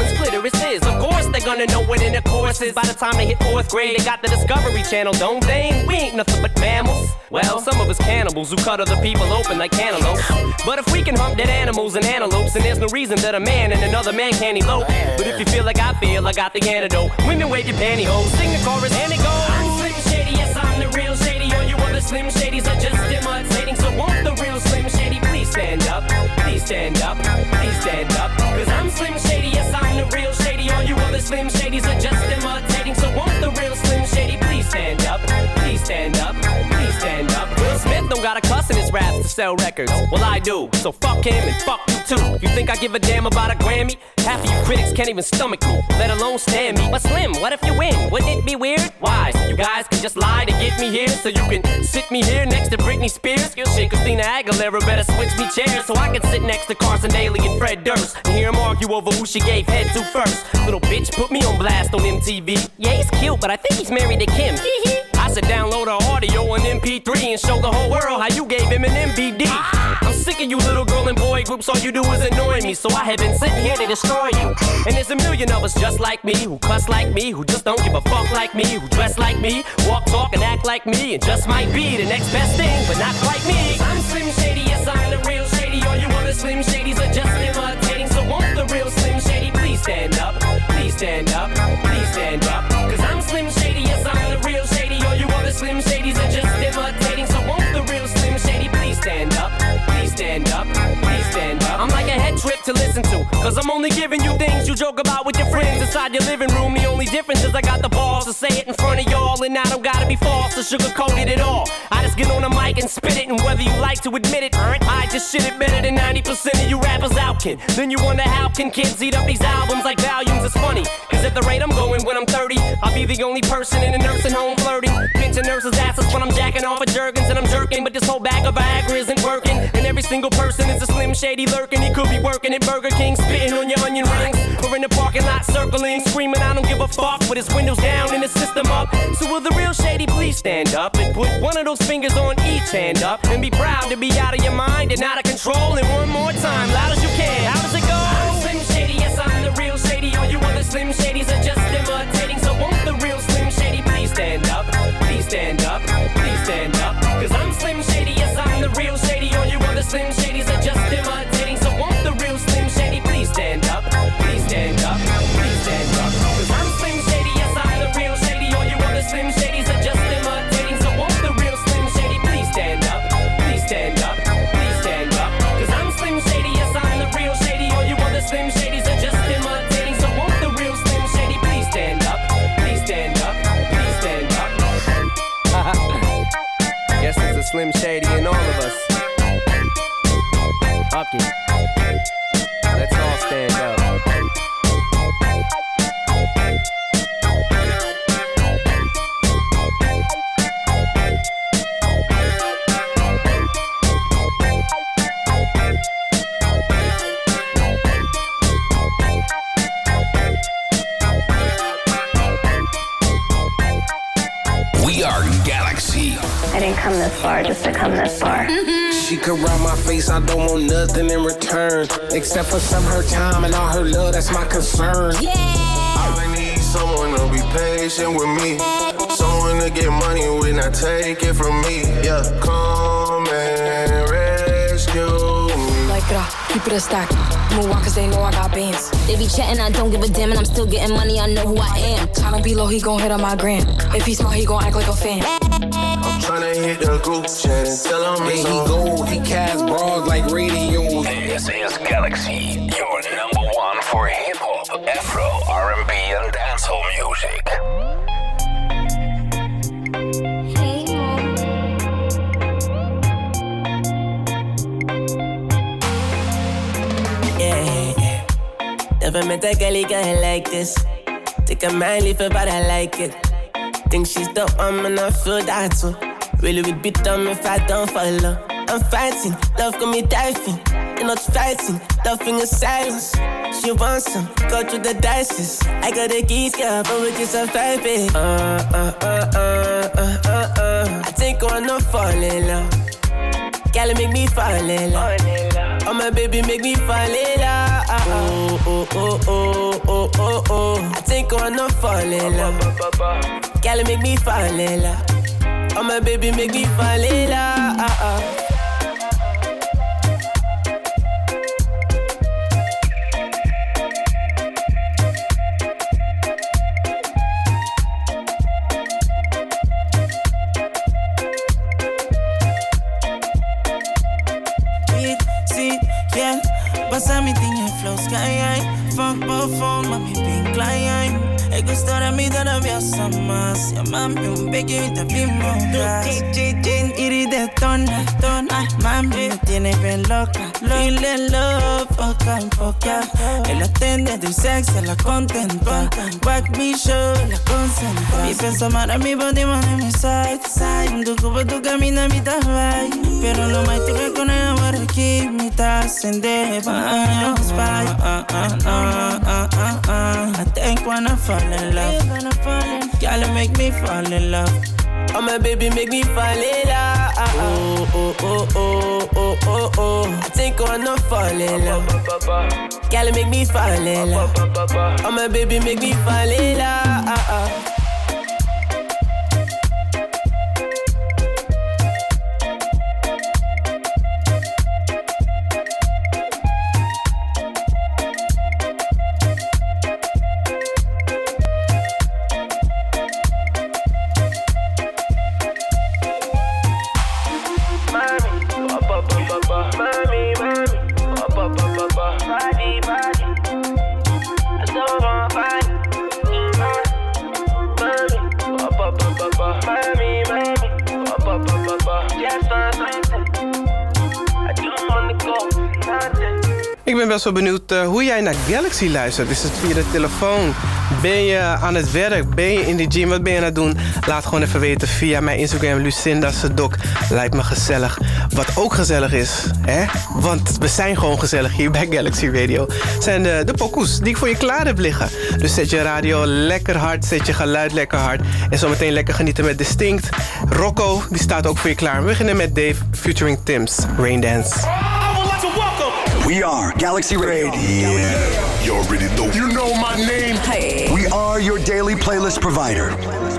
chorus is. Of course they're gonna know what intercourse is. By the time they hit fourth grade, they got the Discovery Channel, don't they? We ain't nothing but mammals. Well, some of us cannibals who cut other people open like cantaloupes. But if we can hump dead animals and antelopes, then there's no reason that a man and another man can't elope. But if you feel like I feel, I got the antidote. Women wave your pantyhose, sing the chorus, and it goes. I'm Slim Shady, yes, I'm the real Shady. All you other Slim Shadys are just imitating. So won't the real Slim Shady please stand up? Please stand up, please stand up. Cause I'm Slim Shady, yes, I'm the real Shady. All you other Slim Shadys are just imitating. So won't the real Slim Shady please stand up? Please stand up, please stand up. Will Smith don't got a cuss in his raps to sell records. Well, I do, so fuck him and fuck you too. You think I give a damn about a Grammy? Half of you critics can't even stomach me, let alone stand me. But Slim, what if you win? Wouldn't it be weird? Why? So you guys can just lie to get me here, so you can sit me here next to Britney Spears. Shit, Christina Aguilera better switch me chairs so I can sit next to Carson Daly and Fred Durst and hear them argue over who she gave head to first. Little bitch put me on blast on M T V. Yeah, he's cute, but I think he's married to Kim. I said download her audio on M P three and show the whole world how you gave him an M V D. I'm sick of you little girl and boy groups, all you do is annoy me, so I have been sitting here to destroy you. And there's a million of us just like me, who cuss like me, who just don't give a fuck like me, who dress like me, walk, talk, and act like me, and just might be the next best thing, but not quite me. I'm Slim Shady, yes, I'm the real Shady. All you other Slim Shadys are just imitating, so won't the real Slim Shady please stand up? Please stand up, please stand up. Cause I'm Slim Shady, yes, I'm the real Shady. All you other Slim Shadys are just imitating, so won't the real Slim Shady please stand up? Please stand up, please stand up. I'm like a head trip to listen to, cause I'm only giving you things you joke about with your friends inside your living room. The only difference is I got the balls to say it in front of y'all, and I don't gotta be false or sugarcoat it at all. I just get on the mic and spit it, and whether you like to admit it, I just shit it better than ninety percent of you rappers out, kid. Then you wonder how can kids eat up these albums like volumes. It's funny, cause at the rate I'm going when I'm thirty, I'll be the only person in a nursing home flirting, pinching nurses' asses when I'm jacking off of Jergens and I'm jerking. But this whole bag of Viagra isn't working, and every single person is a Slim Shady lurking. He could be working at Burger King, spitting on your onion rings, or in the parking lot circling, screaming I don't give a fuck with his windows down and his system up. So will the real Shady please stand up and put one of those fingers on each hand up and be proud to be out of your mind and out of control. And one more time, loud as you can. How does it go? I'm Slim Shady, yes, I'm the real Shady. All you other Slim Shadys are just imitating, so won't the real Slim Shady please stand up? Please stand up, please stand up. Cause I'm Slim Shady, yes, I'm the real Shady. All you other Slim Shadys are just imitating, so won't the real Slim Shady please stand up? Please stand up, please stand up. Cause I'm Slim Shady, yes, I'm the real Shady. All you other Slim Shadys are just imitating, so won't the real Slim Shady please stand up? Please stand up, please stand up. Cause I'm Slim Shady, yes, I'm the real Shady. All you other Slim Shadys are just imitating, so won't the real Slim Shady please stand up? Please stand up, please stand up. Guess there's a Slim Shady in all of us. Fuck it. Let's all stand up. We are Galaxy. I didn't come this far just to come this far. She could rub my face, I don't want nothing in return, except for some her time and all her love, that's my concern. Yeah. I need someone to be patient with me, someone to get money when I take it from me. Yeah, come and rescue me. Like it, keep it a stack. Move on cause they know I got bands. They be chatting, I don't give a damn, and I'm still getting money, I know who I am. Tryna be low, he gon' hit on my gram. If he smart, he gon' act like a fan. I'm tryna hit the group chat and tell him it's he gold, he cast broads like radio. This is Galaxy, your number one for hip-hop, Afro, R and B, and dancehall music. Never met a girl girl like this. Take a man, leave her, but I like it. Think she's the one, and I feel that too. Really would be dumb if I don't follow. I'm fighting, love got me diving. You're not fighting, loving in silence. She wants some, go through the dices. I got the keys, girl, but we just survive it. Uh, uh, uh, uh, uh, uh, uh. I think I wanna fall in love. Girl, make me fall in love. Oh, my baby, make me fall in love. Oh, oh, oh, oh, oh, oh, oh. I think I wanna fall in love. Girl, make me fall in love. Oh, my baby, make me fall in love. Passa mi dingen flow sky. Fuck på phone, mami pink line. Ik gustar a mi da vi asamas. Ja mami un beggio inte bli mongas. Jin iri de tona, tona. Mami me tiene bien loca. Feeling love, poca poca. El atende tu sexo la contenta. Back me show la concentra. Mi pensa mara mi body man en mi side. Side, tu cubo tu camina mi ta vai. Pero no mai te ve con el amor aquí mi ta sende. I think when I fall in love, y'all make me fall in love. Oh, my baby, make me fall in love. Oh, oh, oh, oh, oh, oh, oh. I think when I fall in love, y'all make me fall in love. Oh, my baby, make me fall in love. Ik ben best wel benieuwd uh, hoe jij naar Galaxy luistert. Is het via de telefoon? Ben je aan het werk? Ben je in de gym? Wat ben je aan het doen? Laat gewoon even weten via mijn Instagram Lucinda Sedok. Lijkt me gezellig. Wat ook gezellig is, hè? Want we zijn gewoon gezellig hier bij Galaxy Radio. Zijn de, de pokoes die ik voor je klaar heb liggen. Dus zet je radio lekker hard, zet je geluid lekker hard. En zometeen lekker genieten met Distinct. Rocco, die staat ook voor je klaar. We beginnen met Dave featuring Tim's Rain Dance. We are Galaxy Radio. Yeah. You already know. You know my name. Hey. We are your daily playlist provider.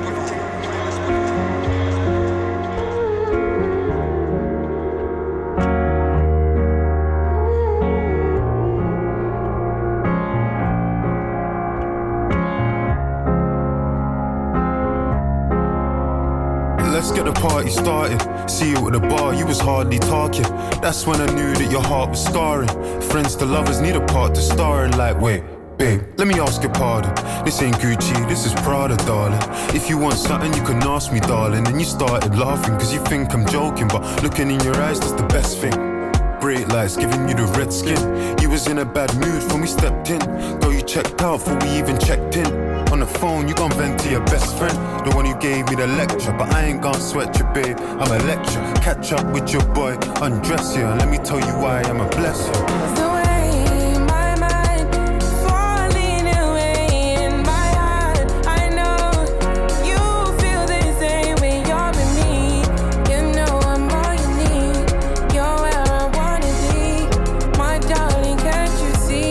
Let's get the party started. See you at the bar, you was hardly talking. That's when I knew that your heart was scarring. Friends to lovers need a part to star in. Like, wait, babe, let me ask your pardon. This ain't Gucci, this is Prada, darling. If you want something, you can ask me, darling. And you started laughing, cause you think I'm joking. But looking in your eyes, that's the best thing. Bright lights giving you the red skin. You was in a bad mood when we stepped in. Though you checked out before we even checked in. On the phone, you gon' vent to your best friend, the one who gave me the lecture. But I ain't gon' sweat you, babe, I'm a lecture. Catch up with your boy, undress you, and let me tell you why I'ma bless you. The way my mind falling away in my heart, I know you feel the same when you're with me. You know I'm all you need. You're where I wanna be, my darling. Can't you see?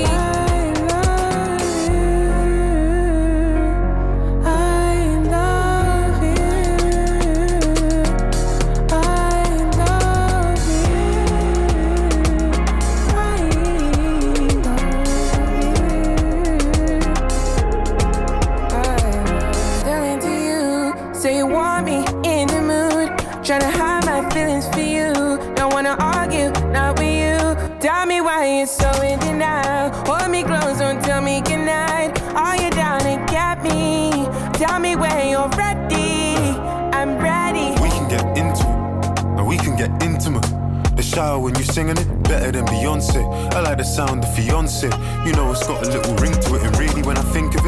Tryna hide my feelings for you. Don't wanna argue, not with you. Tell me why you're so in denial. Hold me close, don't tell me goodnight. Are you down and get me? Tell me when you're ready. I'm ready. We can get into it, and we can get intimate. The shower when you're singing it, better than Beyonce. I like the sound of fiance. You know it's got a little ring to it, and really when I think of it,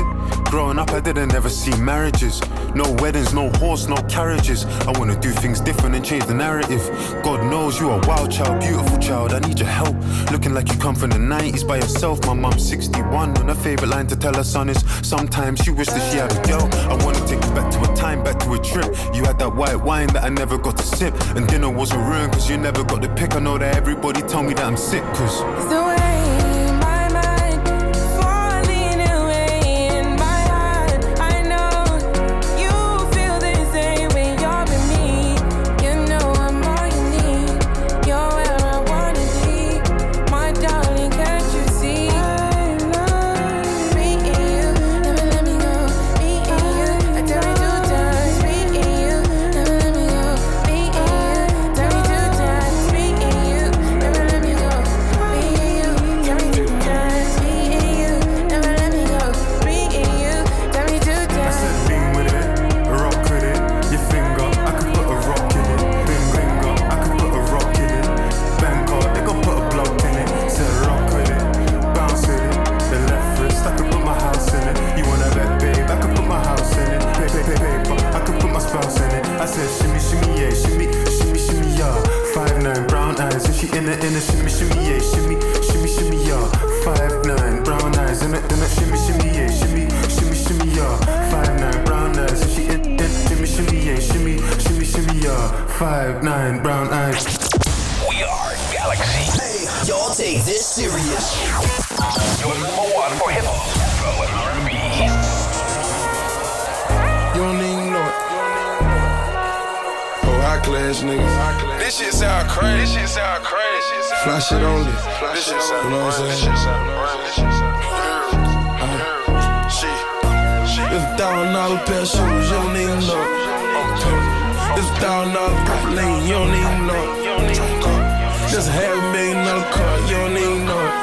Growing up, I didn't ever see marriages. No weddings, no horse, no carriages. I wanna do things different and change the narrative. God knows you are a wild child, beautiful child. I need your help. Looking like you come from the nineties by yourself. My mom's sixty-one, and her favorite line to tell her son is sometimes she wished that she had a girl. I wanna take you back to a time, back to a trip. You had that white wine that I never got to sip, and dinner wasn't ruined cause you never got the pick. I know that everybody tell me that I'm sick cause It's the way my mind falling away in my heart. I know you feel the same when you're with me. You know I'm all you need. You're where I wanna be. My darling, can't you see? I love me and you. Never let me go. Me and you. I tell me two times. Me and you. Never let me go. Me and you. Tell me two times. Me and you. Never let me go. Me and you. Tell me two times. Me and you. Never let me go. Me and you. Tell me two times. I said lean with it, rock with it. Your finger, I could put a rock in it. Bing finger, I could put a rock in it. Bangkok, they gon' put a block in it. Said rock with it, bounce with it. The left wrist, I could put my house in it. You wanna bet, babe? I could put my house in it. Pay, pay, pay, paper, I could put my spouse in it. I said shimmy, shimmy, yeah, shimmy, shimmy, shimmy, yeah. Five nine, brown eyes, and she in it, in it, shimmy, shimmy, yeah, shimmy, shimmy, shimmy, yeah. Five nine, brown eyes, in it, in it, shimmy, shimmy, yeah, shimmy, shimmy, shimmy, yeah. Five nine, brown eyes, and she in it, shimmy, shimmy, yeah, shimmy, shimmy, shimmy, yeah. Five nine, brown eyes. We are Galaxy. Hey, y'all take this serious. Your number one for hip hop, Afro, and R and B. You don't even know it. Oh, high class niggas. This shit sound crazy. This shit sound crazy. Fly shit only. This shit sound You know what I'm saying? It's a thousand dollar pair of shoes, you don't even know it. It's a thousand dollar purple lane, you don't even know it. Just a half a million dollar car, you don't even know it.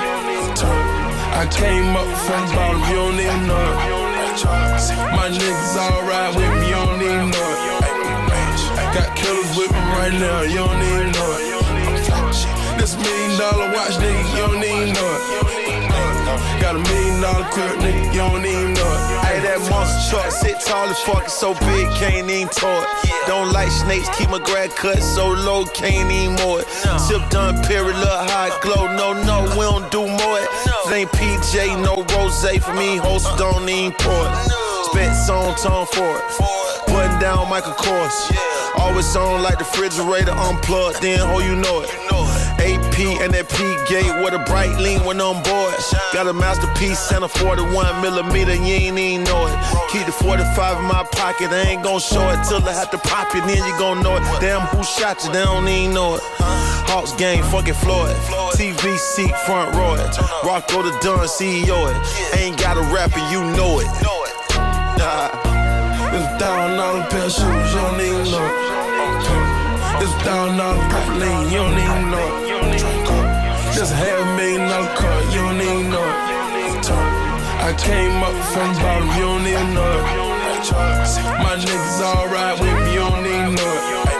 I came up from the bottom, you don't even know it. My niggas all ride with me, you don't even know it. Got killers with me right now, you don't even know it. This million dollar watch, nigga, you don't even know it. Got a million dollar crib, nigga, you don't even know it. Hey, that monster truck sit tall as fuck, so big, can't even tow it. Don't like snakes, keep my grad cut so low, can't even mow it. Tip done, period, look high glow. No, no, we don't do more it. It ain't P J, no rose for me, host don't even pour it. Spent song tone for it. Button down Michael Kors. Always on like the refrigerator unplugged, then oh you know it. A P and that P gate with a bright lean when on board. Got a masterpiece and a forty-one millimeter, you ain't even know it. Keep the forty-five in my pocket, I ain't gon' show it till I have to pop it, then you gon' know it. Damn, who shot you? They don't even know it. Hawks game, fucking Floyd. T V seat, front row it. Rocco the Dunn, C E O it. Ain't got a rapper, you know it. Nah. It's a thousand dollar pair of shoes, you don't even know it. It's a thousand dollar purple lane, you don't even know it. Just a half a million dollar car, you don't even know it. I came up from the bottom, you don't even know it. My niggas all ride with me, you don't even know it.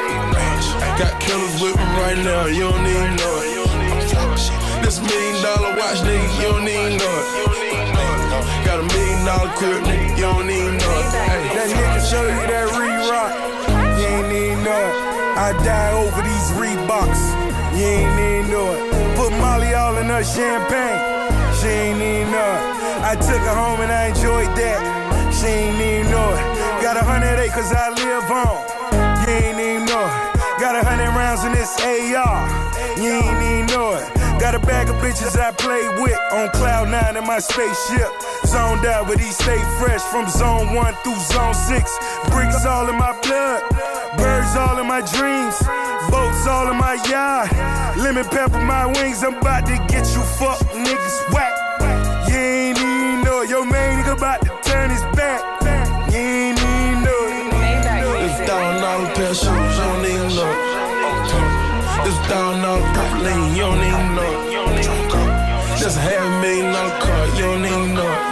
Got killers with me right now, you don't even know it. This million dollar watch, nigga, you don't even know it. Got a million dollar crib, nigga, you don't even know it. Hey, that nigga show you that re-rock, you ain't even know it. I die over these Reeboks, you ain't even know it. Put Molly all in her champagne, she ain't even know it. I took her home and I enjoyed that, she ain't even know it. Got a hundred acres I live on, you ain't even know it. Got a hundred rounds in this A R, you ain't even know it. Got a bag of bitches I play with on cloud nine in my spaceship. Zoned out, but he stay fresh from zone one through zone six. Bricks all in my blood, birds all in my dreams, boats all in my yard. Lemon pepper my wings, I'm about to get you fuck niggas whack. You ain't even know it. Your main nigga about to turn his back. You ain't even know it. It's a thousand dollar pair of shoes, you don't even know it. It's a thousand dollar purple lane, you don't even know it. Just a half a million dollar car, you don't even know it.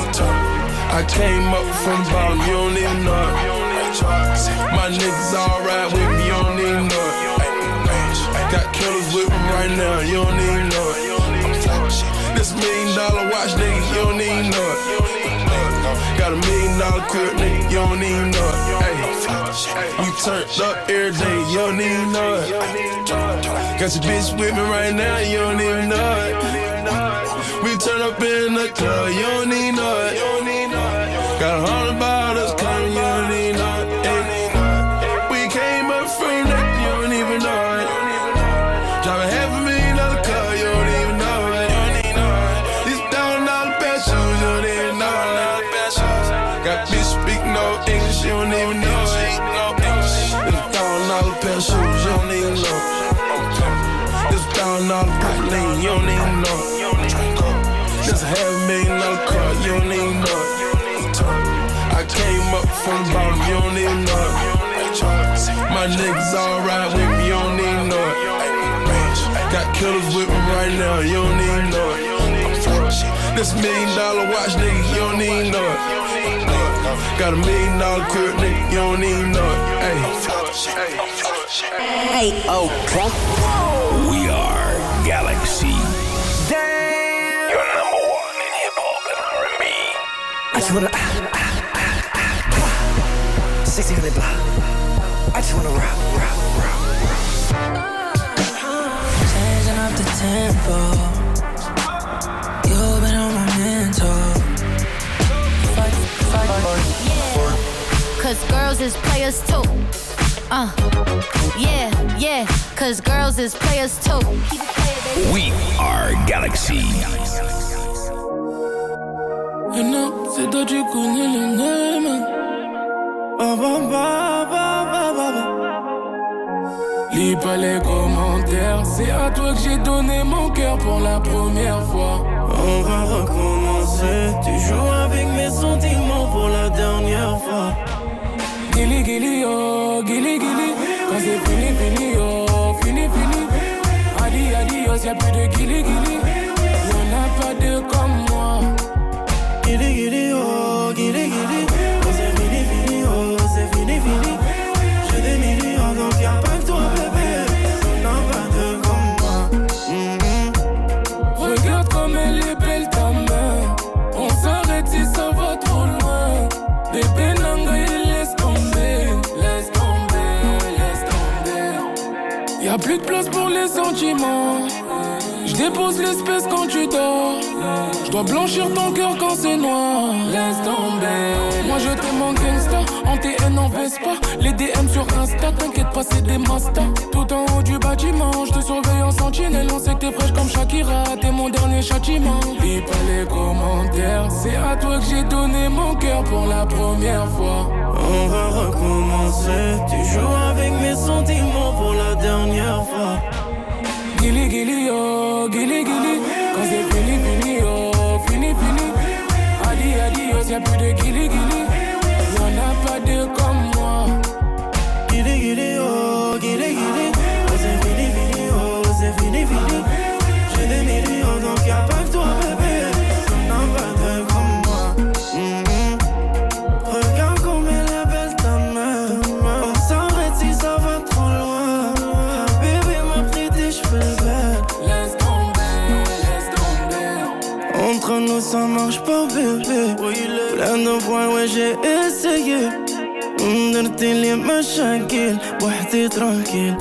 I came up from the bottom, you don't even know it. My niggas all ride with me, you don't even know it. Got killers with me right now, you don't even know it. This million dollar watch, nigga, you don't even know it. Got a million dollar crib, nigga, you don't even know it. Ay, we turned up every day, you don't even know it. Got your bitch with me right now, you don't even know it. We turn up in the club, you don't even know it. Got a hundred bottles coming, you don't even know it. Ay, we came up from that, you don't even know it. Drive a half a million dollar car, you don't even know it. These thousand dollar bad shoes, you don't even know it. Got bitch speak no English, you don't even know it. This thousand dollar pair of shoes, you don't even know it. This thousand dollar Praline, you don't even know it. This a half a million dollar car, you don't even know it. I came up from the bottom, you don't even know it. My niggas all ride with me, you don't even know it. Got killers with me right now, you don't even know it. This million dollar watch, nigga, you don't even know it. Got a million dollar crib, nigga, you don't even know it. Hey, okay. We are Galaxy. Damn. Your number one in hip hop and R and B. I just wanna ah, ah, ah, ah. sixteen hundred block. I just wanna rock, rock, rock, rock. Changing up the tempo. You've been on my mental. Fight, fight, yeah. Cause girls is players too. Uh, yeah, yeah. Cause girls is players too. We are Galaxy. Et non, c'est toi, tu connais le name. Ba, ba, ba, ba, ba, ba, ba. Lis pas les commentaires, c'est à toi que j'ai donné mon cœur pour la première fois. On va recommencer, tu joues avec mes sentiments pour la dernière fois. Gili gili oh, gili gili, quand c'est fini fini oh, fini fini. Adi adios, y'a plus de gili gili, y'en a pas deux comme moi. Gili gili oh, gili gili, quand c'est fini fini oh, c'est fini fini. J'ai des millions donc y'a pas que toi bébé, y'en a pas deux comme moi. Mm-hmm. Regarde comme elle est belle ta main, on s'arrête si ça va trop loin. Bébé nanga il laisse tomber, laisse tomber, laisse tomber. Y'a plus de place pour les sentiments. J'dépose l'espèce quand tu dors. J'dois blanchir ton cœur quand c'est noir. Laisse tomber. Moi je t'aime en gangsta, en T N en Vespa. Les D M sur Insta, t'inquiète pas c'est des mastas. Tout en haut du bâtiment, j'te surveille en sentinelle. On sait que t'es fraîche comme Shakira, t'es mon dernier châtiment. Lis pas les commentaires, c'est à toi que j'ai donné mon cœur pour la première fois. On va recommencer, tu joues avec mes sentiments pour la dernière fois. Gili gili oh, gili gili, quand c'est fini fini oh, fini fini. Adi adios, y'a plus de gili gili, y'en a pas deux comme moi. Gili gili oh, gili gili, quand c'est fini fini oh, c'est fini fini. J'ai des millions donc y'a pas que toi bébé, y'en a pas deux comme moi. Mm-hmm. Regarde comme elle est belle ta main, on s'arrête si ça va trop loin. Bébé m'a pris tes cheveux belles. Laisse tomber, laisse tomber. Entre nous ça marche pas bébé. Plein de fois ouais j'ai essayé. درت لي مشاكل وحدي tranquille.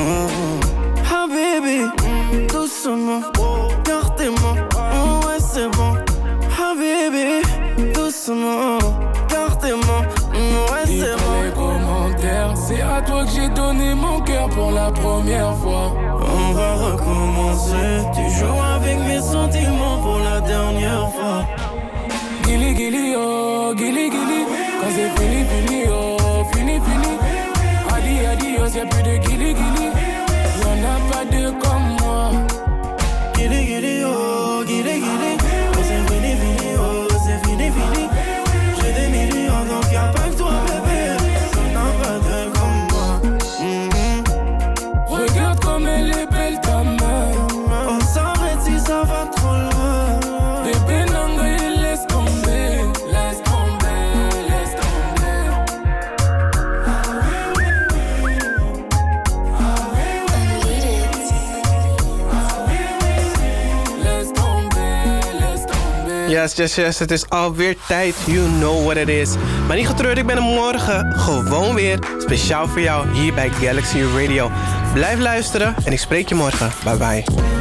Habibi, doucement, gardez-moi, ouais c'est bon. Habibi, doucement, gardez-moi, ouais c'est bon. Les commentaires, c'est à toi que j'ai donné mon cœur pour la première fois. On va recommencer, tu joues avec mes sentiments pour la dernière fois. Gili gili oh, gili gili, quand c'est fini fini oh, fini fini. Adi adios, y'a plus de gili gili, y'en a pas deux comme moi. Gili gili oh, gili gili, quand c'est fini fini oh, c'est fini fini. J'ai des millions donc y'a pas que toi bébé, y'en a pas deux comme moi. Mm-hmm. Regarde comme elle est belle ta main, on s'arrête si ça va trop loin. Bébé nanga il laisse tomber, laisse tomber, laisse tomber. Yes, yes, yes. Het is alweer tijd. You know what it is. Maar niet getreurd, ik ben er morgen gewoon weer. Speciaal voor jou hier bij Galaxy Radio. Blijf luisteren en ik spreek je morgen. Bye bye.